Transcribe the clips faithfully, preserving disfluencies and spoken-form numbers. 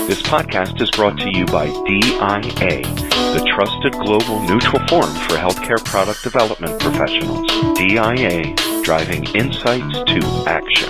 This podcast is brought to you by D I A, the trusted global neutral forum for healthcare product development professionals. D I A, driving insights to action.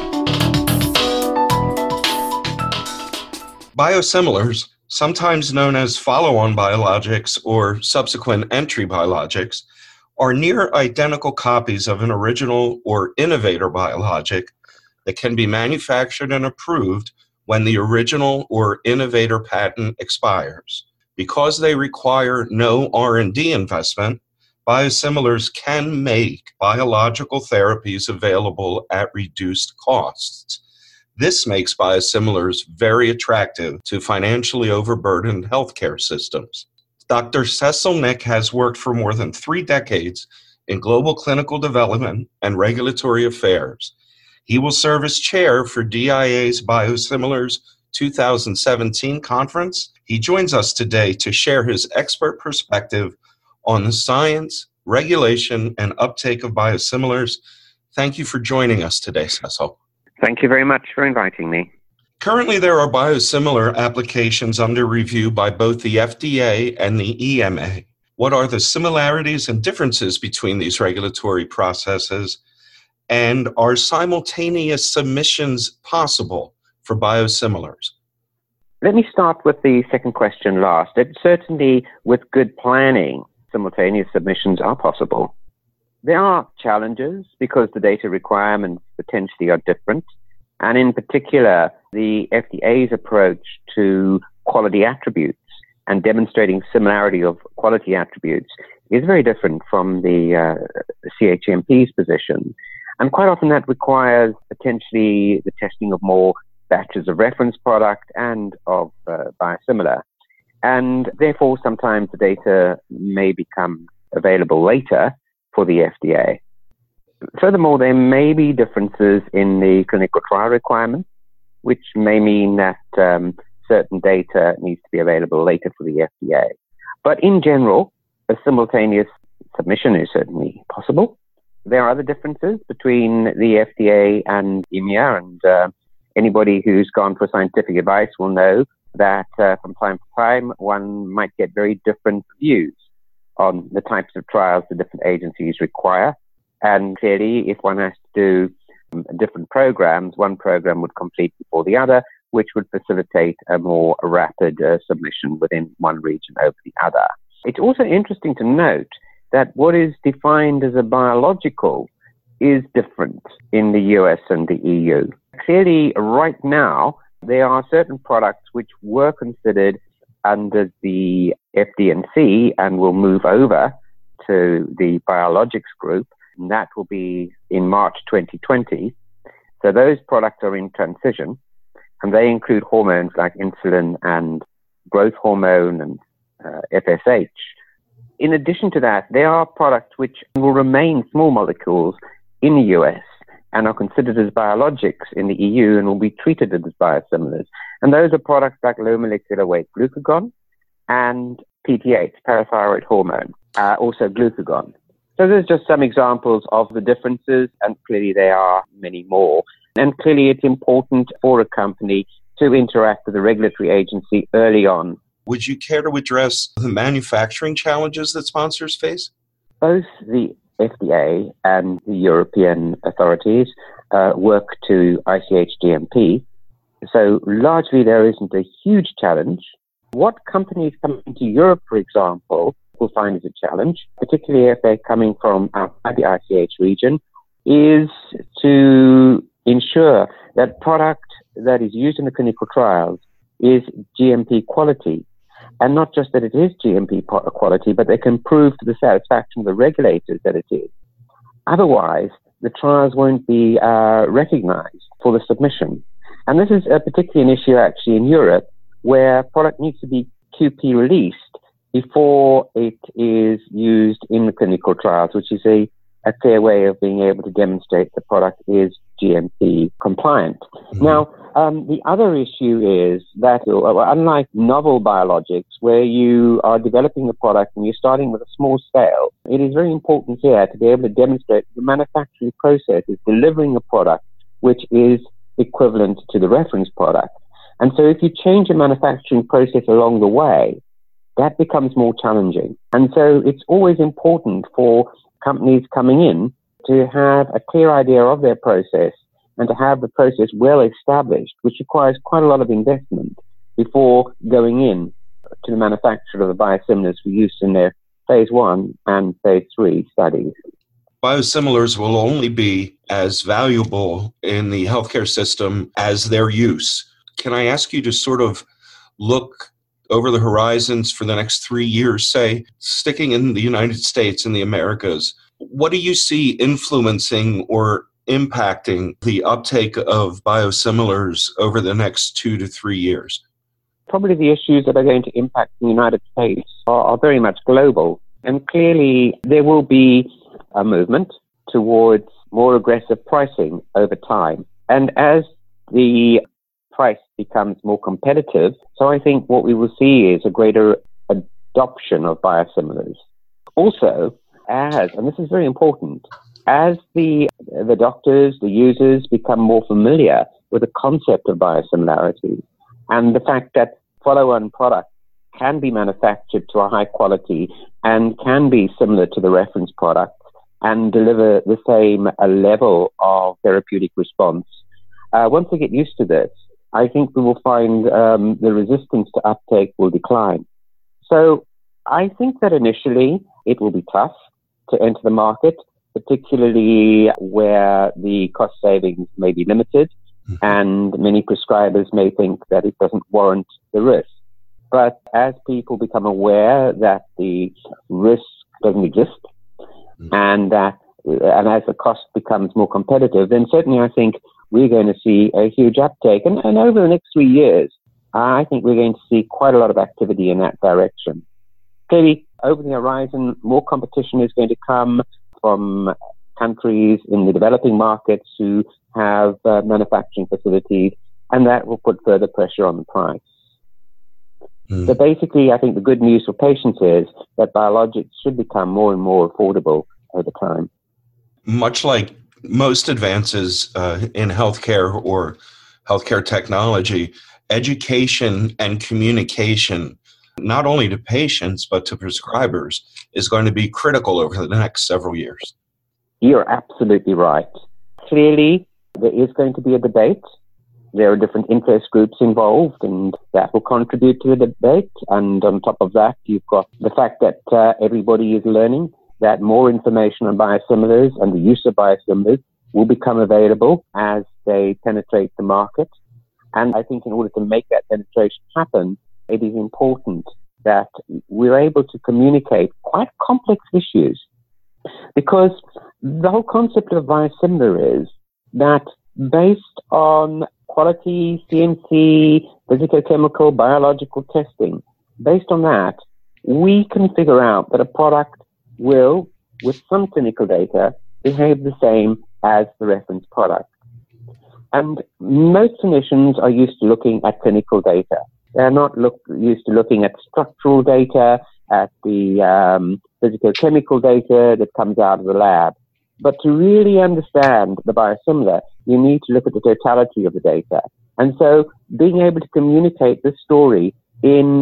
Biosimilars, sometimes known as follow-on biologics or subsequent entry biologics, are near identical copies of an original or innovator biologic that can be manufactured and approved when the original or innovator patent expires. Because they require no R and D investment, biosimilars can make biological therapies available at reduced costs. This makes biosimilars very attractive to financially overburdened healthcare systems. Doctor Cecil Nick has worked for more than three decades in global clinical development and regulatory affairs. He will serve as chair for D I A's Biosimilars two thousand seventeen conference. He joins us today to share his expert perspective on the science, regulation, and uptake of biosimilars. Thank you for joining us today, Cecil. Thank you very much for inviting me. Currently, there are biosimilar applications under review by both the F D A and the E M A. What are the similarities and differences between these regulatory processes? And are simultaneous submissions possible for biosimilars? Let me start with the second question last. It, certainly, with good planning, simultaneous submissions are possible. There are challenges because the data requirements potentially are different. And in particular, the F D A's approach to quality attributes and demonstrating similarity of quality attributes is very different from the uh, C H M P's position. And quite often that requires potentially the testing of more batches of reference product and of uh, biosimilar. And therefore, sometimes the data may become available later for the F D A. Furthermore, there may be differences in the clinical trial requirements, which may mean that um, certain data needs to be available later for the F D A. But in general, a simultaneous submission is certainly possible. There are other differences between the F D A and E M A, and uh, anybody who's gone for scientific advice will know that uh, from time to time, one might get very different views on the types of trials the different agencies require. And clearly, if one has to do um, different programs, one program would complete before the other, which would facilitate a more rapid uh, submission within one region over the other. It's also interesting to note that what is defined as a biological is different in the U S and the E U. Clearly, right now, there are certain products which were considered under the F D and C and will move over to the biologics group. And that will be in March twenty twenty. So those products are in transition, and they include hormones like insulin and growth hormone and uh, F S H. In addition to that, there are products which will remain small molecules in the U S and are considered as biologics in the E U and will be treated as biosimilars. And those are products like low molecular weight glucagon and P T H, parathyroid hormone, uh, also glucagon. So there's just some examples of the differences, and clearly there are many more. And clearly it's important for a company to interact with the regulatory agency early on. Would you care to address the manufacturing challenges that sponsors face? Both the F D A and the European authorities uh, work to I C H G M P. So largely there isn't a huge challenge. What companies coming to Europe, for example, will find is a challenge, particularly if they're coming from outside the I C H region, is to ensure that product that is used in the clinical trials is G M P quality. And not just that it is G M P quality, but they can prove to the satisfaction of the regulators that it is. Otherwise, the trials won't be uh, recognized for the submission. And this is a particularly an issue actually in Europe, where product needs to be Q P released before it is used in the clinical trials, which is a, a clear way of being able to demonstrate the product is G M P compliant. Mm-hmm. Now, um, the other issue is that uh, unlike novel biologics, where you are developing a product and you're starting with a small scale, it is very important here to be able to demonstrate the manufacturing process is delivering a product which is equivalent to the reference product. And so if you change a manufacturing process along the way, that becomes more challenging. And so it's always important for companies coming in to have a clear idea of their process and to have the process well established, which requires quite a lot of investment before going in to the manufacture of the biosimilars for use in their phase one and phase three studies. Biosimilars will only be as valuable in the healthcare system as their use. Can I ask you to sort of look over the horizons for the next three years, say, sticking in the United States and the Americas? What do you see influencing or impacting the uptake of biosimilars over the next two to three years? Probably the issues that are going to impact the United States are, are very much global. And clearly there will be a movement towards more aggressive pricing over time. And as the price becomes more competitive, so I think what we will see is a greater adoption of biosimilars. Also, as, and this is very important, as the the doctors, the users become more familiar with the concept of biosimilarity and the fact that follow-on products can be manufactured to a high quality and can be similar to the reference product and deliver the same uh, level of therapeutic response. Uh, once they get used to this, I think we will find um, the resistance to uptake will decline. So I think that initially it will be tough to enter the market, particularly where the cost savings may be limited, mm-hmm. and many prescribers may think that it doesn't warrant the risk. But as people become aware that the risk doesn't exist, mm-hmm. and that, and as the cost becomes more competitive, then certainly I think we're going to see a huge uptake. And, and over the next three years, I think we're going to see quite a lot of activity in that direction. Clearly, over the horizon, more competition is going to come from countries in the developing markets who have uh, manufacturing facilities, and that will put further pressure on the price. Mm. So basically, I think the good news for patients is that biologics should become more and more affordable over time. Much like most advances uh, in healthcare or healthcare technology, education and communication, not only to patients, but to prescribers, is going to be critical over the next several years. You're absolutely right. Clearly, there is going to be a debate. There are different interest groups involved, and that will contribute to the debate. And on top of that, you've got the fact that uh, everybody is learning that more information on biosimilars and the use of biosimilars will become available as they penetrate the market. And I think in order to make that penetration happen, it is important that we're able to communicate quite complex issues, because the whole concept of biosimilar is that based on quality, C M C, physicochemical, biological testing, based on that, we can figure out that a product will, with some clinical data, behave the same as the reference product. And most clinicians are used to looking at clinical data. They're not look, used to looking at structural data, at the um, physicochemical data that comes out of the lab. But to really understand the biosimilar, you need to look at the totality of the data. And so being able to communicate this story in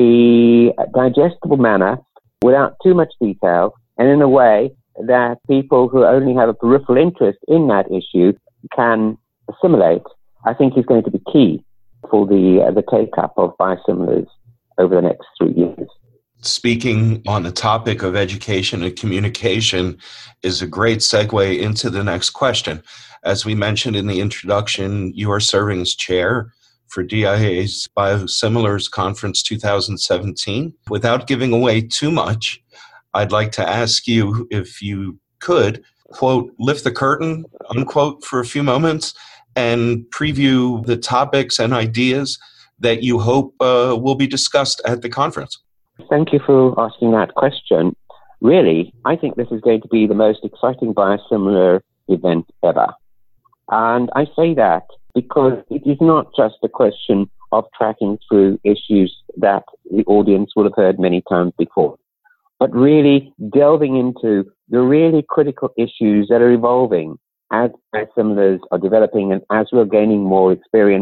a digestible manner without too much detail and in a way that people who only have a peripheral interest in that issue can assimilate, I think is going to be key for the uh, the take-up of biosimilars over the next three years. Speaking on the topic of education and communication is a great segue into the next question. As we mentioned in the introduction, you are serving as chair for D I A's Biosimilars Conference two thousand seventeen. Without giving away too much, I'd like to ask you if you could, quote, lift the curtain, unquote, for a few moments and preview the topics and ideas that you hope uh, will be discussed at the conference. Thank you for asking that question. Really, I think this is going to be the most exciting biosimilar event ever. And I say that because it is not just a question of tracking through issues that the audience would have heard many times before, but really delving into the really critical issues that are evolving as biosimilars are developing and as we're gaining more experience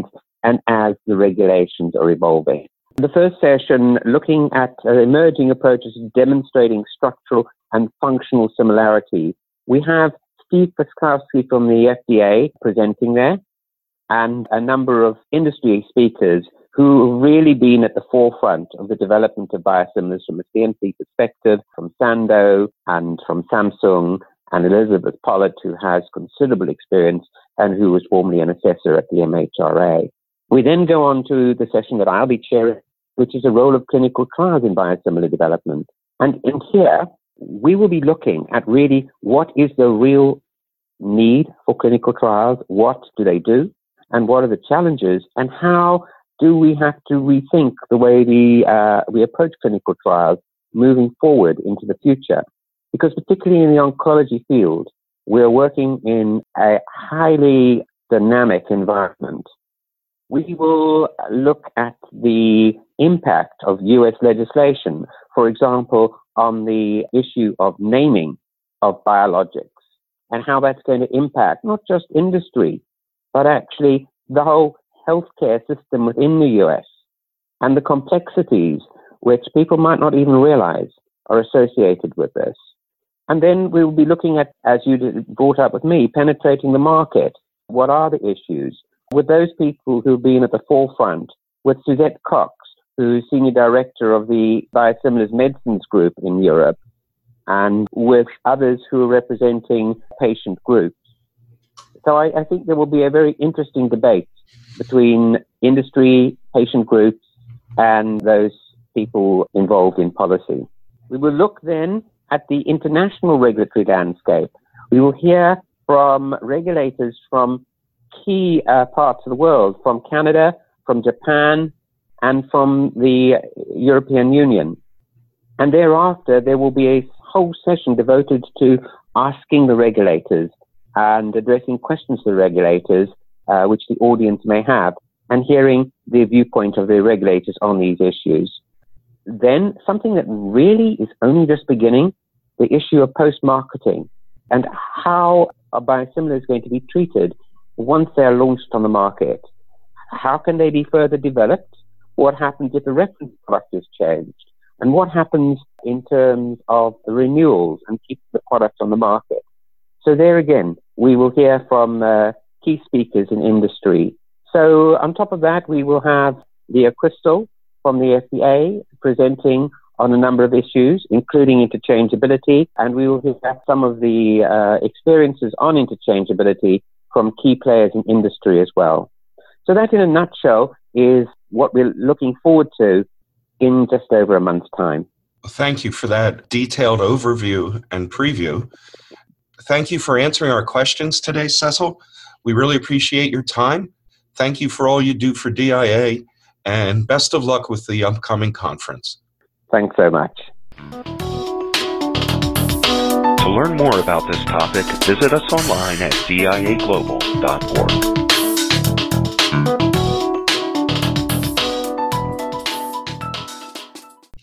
and as the regulations are evolving. The first session, looking at uh, emerging approaches to demonstrating structural and functional similarities. We have Steve Paskowski from the F D A presenting there, and a number of industry speakers who have really been at the forefront of the development of biosimilars from a C M C perspective, from Sandoz and from Samsung, and Elizabeth Pollard, who has considerable experience and who was formerly an assessor at the M H R A. We then go on to the session that I'll be chairing, which is the role of clinical trials in biosimilar development. And in here, we will be looking at really what is the real need for clinical trials, what do they do, and what are the challenges, and how do we have to rethink the way we, uh, we approach clinical trials moving forward into the future. Because particularly in the oncology field, we're working in a highly dynamic environment. We will look at the impact of U S legislation, for example, on the issue of naming of biologics, and how that's going to impact not just industry, but actually the whole healthcare system within the U S, and the complexities which people might not even realize are associated with this. And then we will be looking at, as you brought up with me, penetrating the market. What are the issues? With those people who've been at the forefront, with Suzette Cox, who's Senior Director of the Biosimilars Medicines Group in Europe, and with others who are representing patient groups. So I, I think there will be a very interesting debate between industry, patient groups, and those people involved in policy. We will look then at the international regulatory landscape. We will hear from regulators from key uh, parts of the world, from Canada, from Japan, and from the European Union. And thereafter, there will be a whole session devoted to asking the regulators and addressing questions to the regulators, uh, which the audience may have, and hearing the viewpoint of the regulators on these issues. Then something that really is only just beginning, the issue of post-marketing and how a biosimilar is going to be treated once they're launched on the market. How can they be further developed? What happens if the reference product is changed? And what happens in terms of the renewals and keeping the product on the market? So there again, we will hear from uh, key speakers in industry. So on top of that, we will have Leah Crystal from the F D A presenting on a number of issues, including interchangeability, and we will hear some of the uh, experiences on interchangeability from key players in industry as well. So that, in a nutshell, is what we're looking forward to in just over a month's time. Thank you for that detailed overview and preview. Thank you for answering our questions today, Cecil. We really appreciate your time. Thank you for all you do for D I A, and best of luck with the upcoming conference. Thanks so much. To learn more about this topic, visit us online at D I A global dot org.